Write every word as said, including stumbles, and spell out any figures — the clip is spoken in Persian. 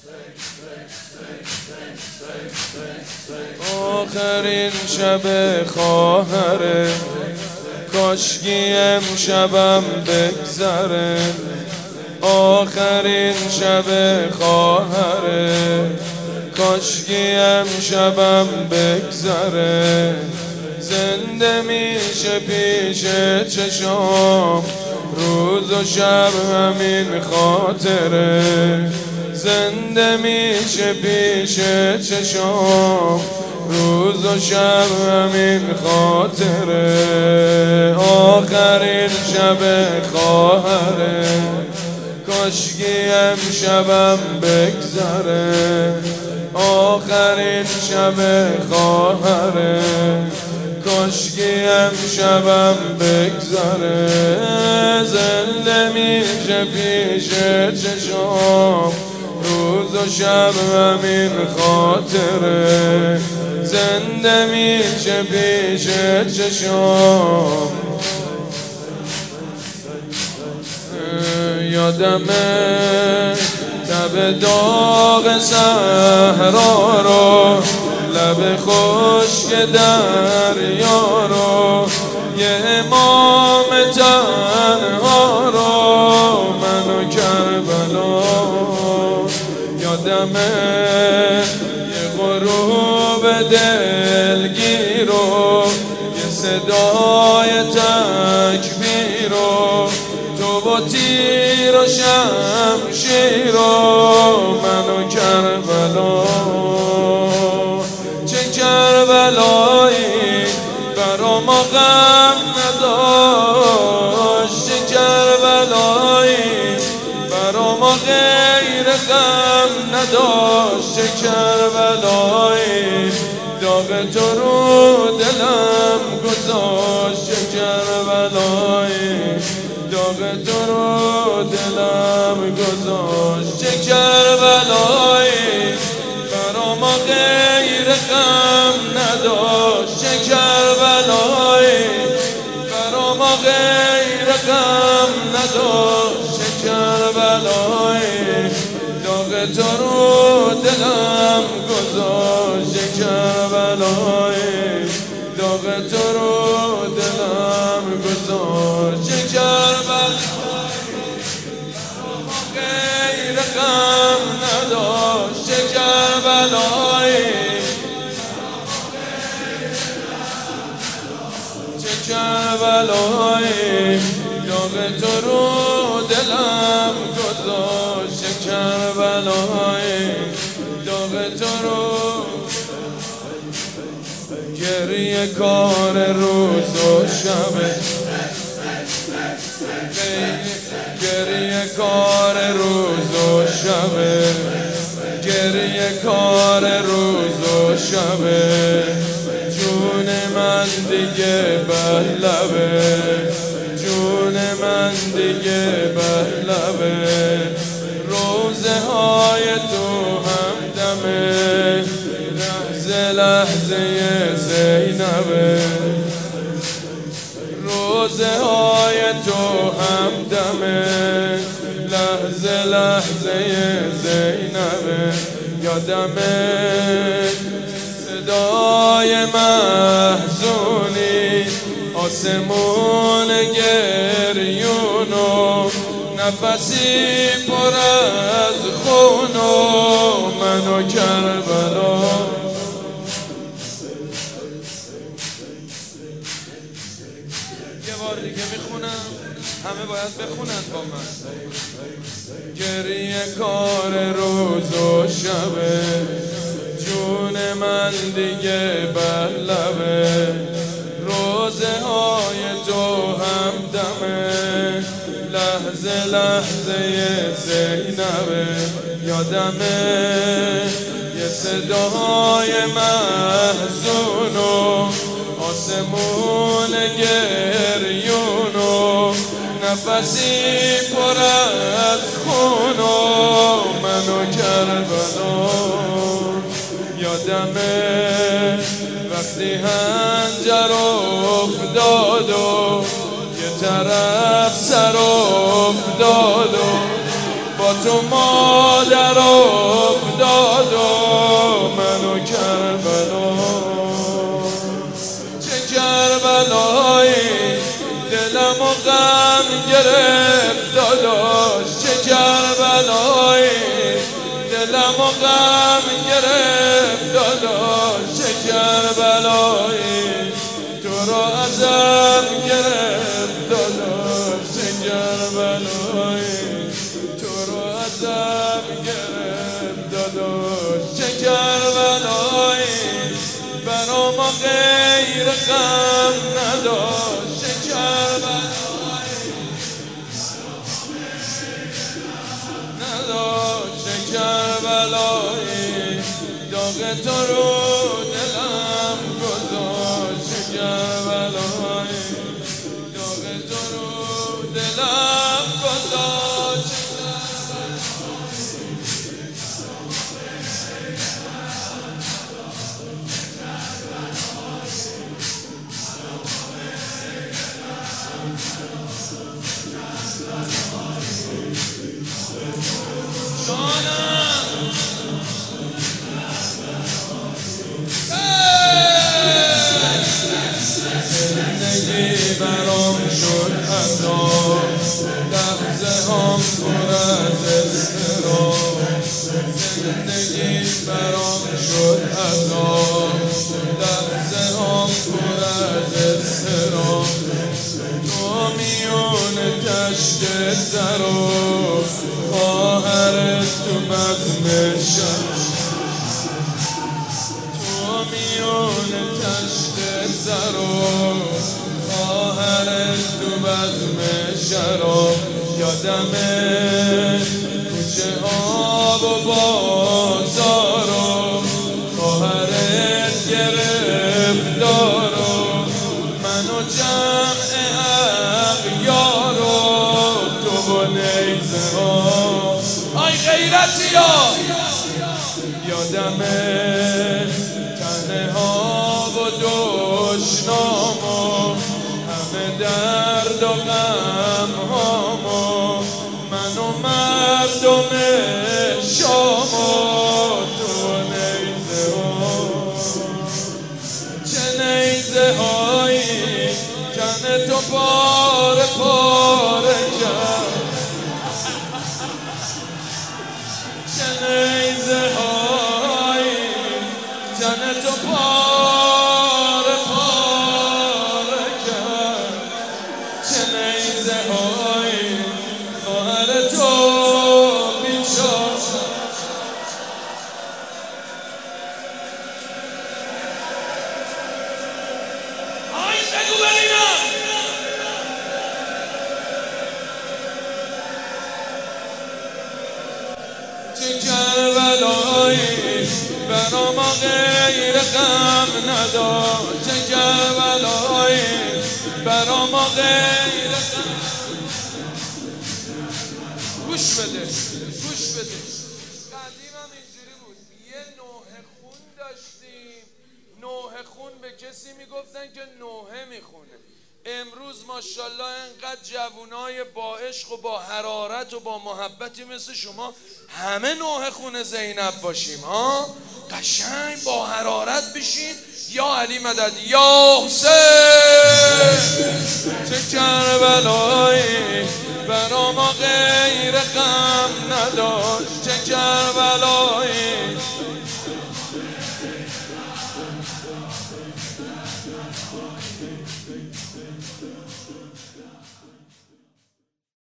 آخرین شب خواهره، کاشکی امشبم بگذره. آخرین شب خواهره، کاشکی امشبم بگذره. زنده میشه پیش چشام، روز و شب همین خاطره. زنده میشه پیش چشام، روز و شب همین خاطره. آخرین شب خواهره، کاشکی امشبم بگذره. آخرین شب خواهره، کاشکی امشبم بگذره. زنده میشه پیش چشام، روز و شب همین خاطره. زنده میشه پیش چشام. یادمه لب داغ صحرا رو، لب خشک دریا رو، یه امام تنها رو، منو کربلا. یادمه یه غروب دلگیر رو، یه صدای تکبیر رو، تو با تیر و شمشیر رو، منو کربلا. چه کربلایی برا ما غم نداشت، چه کربلایی برا ما غیر غم نداشت. چه کربلایی داغ تو رو دلم گذاشت. چه کربلایی داغ تو رو دلم گذاشت. چه کربلایی برا ما غیر غم نداشت. چه کربلایی برا ما غیر غم نداشت. چه کربلایی داغ تو رو دلم گذاشت. چه کربلایی داغ تو رو دلم گذاشت. چه کربلایی برا ما غیر غم نداشت. چه کربلایی چه کربلایی داغ تو رو دلم گذاشت. چه کربلایی داغ تو رو. گریه کار روز و شبه، گریه کار روز و شبه، گریه کار روز و شبه. جون من دیگه بهلبه، جون من دیگه بهلبه. روزه های تو همدمه، لحظه لحظه زینبه. روزه های تو همدمه، لحظه لحظه زینبه. یادمه صدای محزونی، آسمون گریونو، نفسی پر از خونو، منو کربلا. یه بار دیگه میخونم، همه باید بخونن با من. گریه کار روز و شبه، جون من دیگه بهلبه. روزه های تو همدمه، لحظه لحظه زینبه. یادمه یه صدای محزونو، آسمون گریونو، نفسی پر از خونو، منو کربلا. یادمه وقتی هنجر افتاد و یه طرف سر افتاد و با تو مادر خدا منو کربلا چه کربلایی دلم و غم گرفت داداش چه کربلایی دلم و غم گرفت داداش چه کربلایی تو رو ازم گرفت داداش چه کربلایی تو رو ازم گرفت داداش چه کربلایی برا ما غیر غم نداشت چه کربلایی نداشت چه کربلایی داغ تو رو دلم گذاشت چه کربلایی داغ تو رو دلم گذاشت زندگی برام شد عذاب لحظه هم پر از اضطراب زندگی برام شد عذاب لحظه هم پر از اضطراب تو میون تشت سر و خواهرت تو بزم شب تو میون تشت سر و خواهرت تو بزم شراب یادمه کوچه آب و بازار و خواهرت گرفتار و من و جمع اغیار و تو و نیزه ها آی غیرتی ها یادمه تنه ها و دشنام و همه درد و غم هامو من و مردم شام و تو نیزه ها چه نیزه هایی تن تو پاره پاره کرد چه نیزه هایی تن تو پاره پاره کرد چه نیزه هایی خواهر تو بیچار آی بگو ببینم چه کربلایی برا ما غیر غم نداشت چه کربلایی برا ما غیر غم گوش بده گوش بده قدیم هم اینجوری بود یه نوحه خون داشتیم نوحه خون به کسی میگفتن که نوحه میخونه امروز ماشاءالله انقدر جوونای با عشق و با حرارت و با محبتی مثل شما همه نوحه خونه زینب باشیم ها قشنگ با حرارت بشین یا علی مدد یا حسین چه کربلایی برا ما غیر غم نداشت چه کربلایی